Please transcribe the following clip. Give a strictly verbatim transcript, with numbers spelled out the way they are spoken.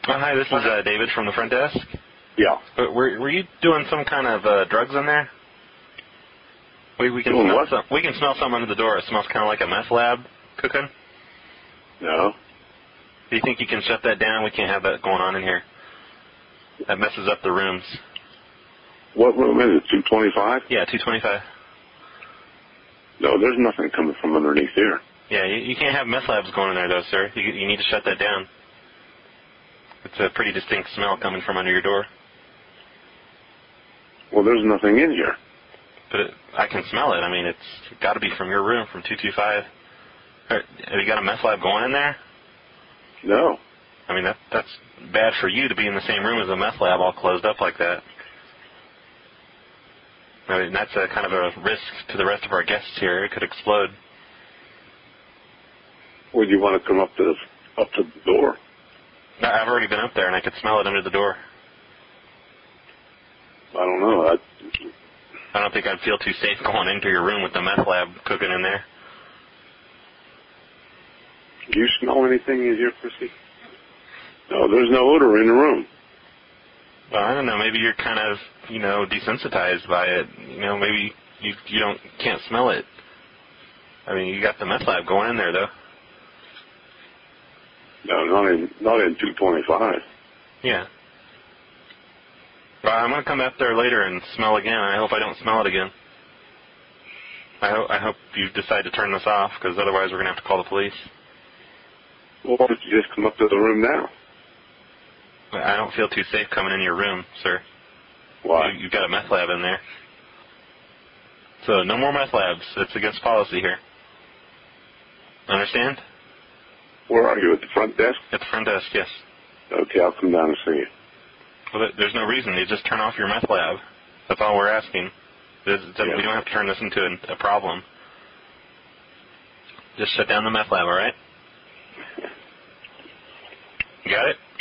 Oh, hi, this is uh, David from the front desk. Yeah. Uh, were, were you doing some kind of uh, drugs in there? We, we can Doing smell what? some. We can smell some under the door. It smells kind of like a meth lab cooking. No. Do you think you can shut that down? We can't have that going on in here. That messes up the rooms. What room is it? two twenty-five? Yeah, two twenty-five. No, there's nothing coming from underneath here. Yeah, you, you can't have meth labs going in there, though, sir. You, you need to shut that down. It's a pretty distinct smell coming from under your door. Well, there's nothing in here. But it, I can smell it. I mean, it's got to be from your room, from two twenty-five. Have you got a meth lab going in there? No. I mean, that that's bad for you to be in the same room as a meth lab all closed up like that. I mean, that's a kind of a risk to the rest of our guests here. It could explode. Would you want to come up to the, up to the door? I've already been up there, and I could smell it under the door. I don't know. I, I don't think I'd feel too safe going into your room with the meth lab cooking in there. do you smell anything in here, Chrissy? No, there's no odor in the room. Well, I don't know. Maybe you're kind of, you know, desensitized by it. You know, maybe you you don't can't smell it. I mean, you got the meth lab going in there, though. No, not in not in two twenty-five. Yeah. Well, I'm going to come up there later and smell again. I hope I don't smell it again. I, ho- I hope you decide to turn this off, because otherwise we're going to have to call the police. Well, why don't you just come up to the room now? I don't feel too safe coming in your room, sir. Why? You, you've got a meth lab in there. So no more meth labs. It's against policy here. Understand? Where are you, at the front desk? At the front desk, yes. Okay, I'll come down and see you. Well, there's no reason. You just turn off your meth lab. That's all we're asking. There's, Yeah. We don't have to turn this into a, a problem. Just shut down the meth lab, all right? You got it?